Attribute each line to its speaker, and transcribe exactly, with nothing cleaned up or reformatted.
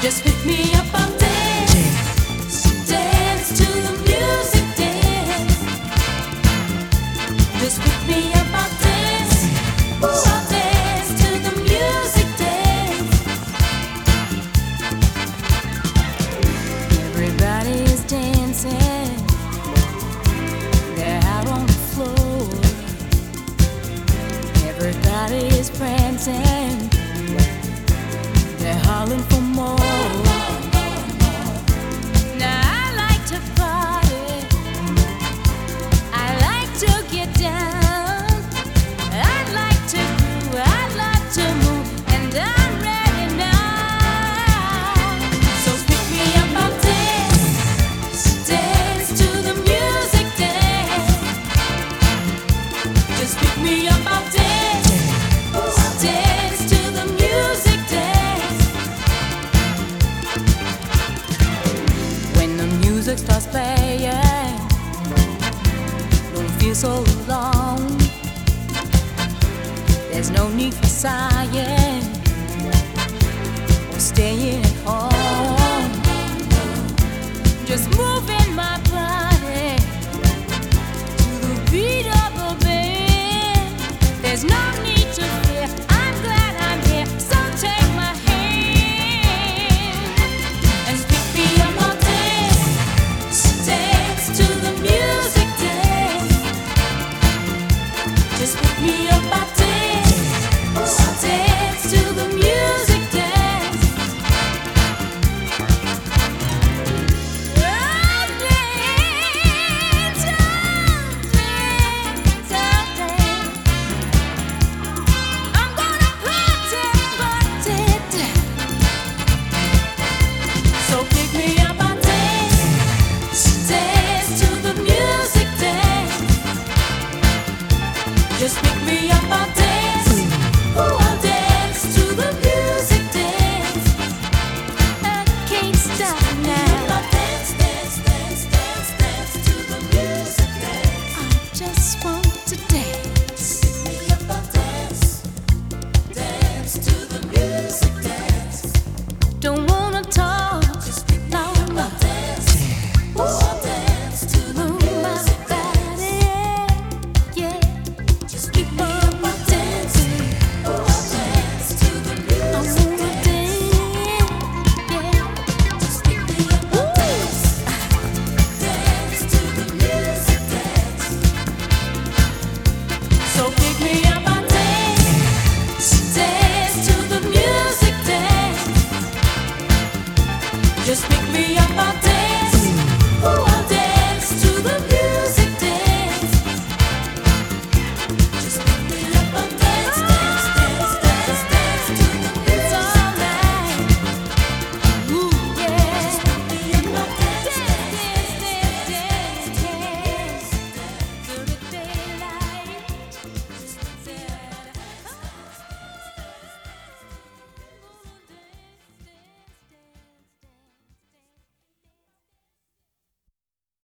Speaker 1: Just pick me up, I'll dance. Dance to the music, dance. Just pick me up, I'll dance. Ooh, I'll dance to the music, dance. Everybody is dancing. They're out on the floor. Everybody is prancing. They're hollering for more. Now I like to party. I like to get down. I like to groove. I like to move, and I'm ready now. So pick me up, I'll dance. Dance to the music, dance. Just pick me up, I'll dance. Dance to the music, dance. When the music starts playing, don't feel so alone. There's no need for sighing or staying at home. Just move it.